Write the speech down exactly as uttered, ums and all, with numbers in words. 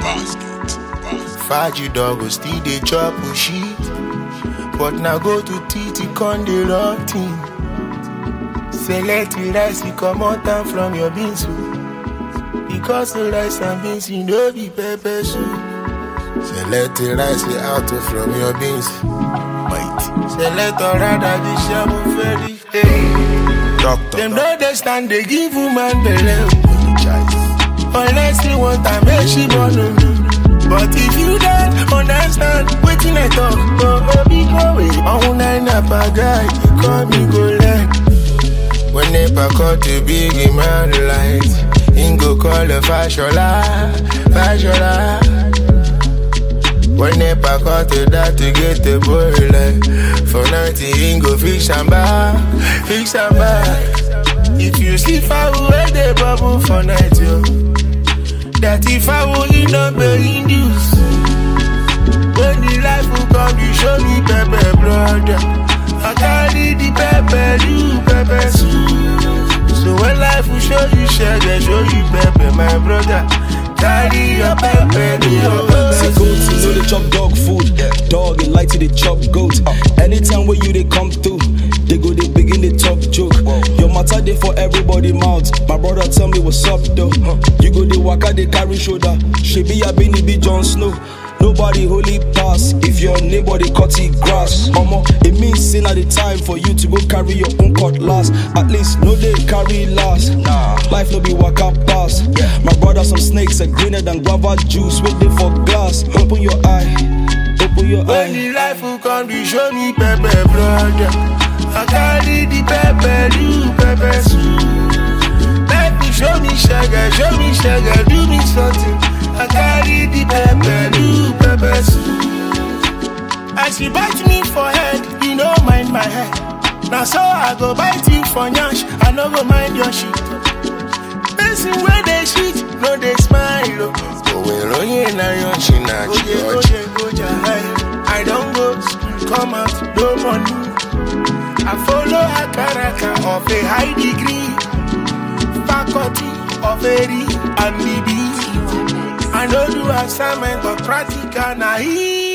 basket. Faji dog go still dey chop shit, but now go to titi con dey rotting. Select the rice, you come out and from your beans soup, because the rice and beans you know be pepper soup. Select the rice you out from your beans. Wait. Select or rather the shamu ferry. Hey. Doctor. Them don't they stand, they give woman belly. Unless you want to make she born on you. But if you don't understand, waiting I talk, oh, oh, be go away. Oh, nine up a guy, call me go learn. When they pack out the big man light, he go call the fashola, fashola. When they pack out the that to get the boy like, for ninety, he go fix and back, fix and back. If you see far away, they bubble for night, yo. That if I will eat not be induced. When the life will come, you show me pepper, brother. I carry the pepper, you pepper soup. So when life will show you sugar, show you pepper, my brother. Carry your pepper, your pepper. See goats, you know they chop dog food. Dog, it like to they chop goat. Anytime when you they come through, they go they begin they talk joke. Your matter they for everybody mouth. My brother tell me what's up though. You go they waka they carry shoulder. She be a Benny be Jon Snow. Nobody holy pass if your neighbor they cut it grass. Omo, it means sin at the time for you to go carry your own cutlass. At least no they carry last. Nah. Life no be waka pass. Yeah. My brother some snakes are greener than guava juice. Waiting for glass. Open your eye. Open your when eye. When the life will come, you show me pepper, brother. I carry the pepper, you pepper soup. Let me show me sugar, show me sugar, do me something. I carry the pepper, you pepper soup. As you bite me for head, you know mind my head. Now so I go bite you for nyash, I no go mind your shit. Person where they shit, no they smile. Oh, well, oh yeah, now you're china, I don't go school, come out, no money. I follow a character of a high degree, faculty of a re and the beat. I know do assignment but practical na he.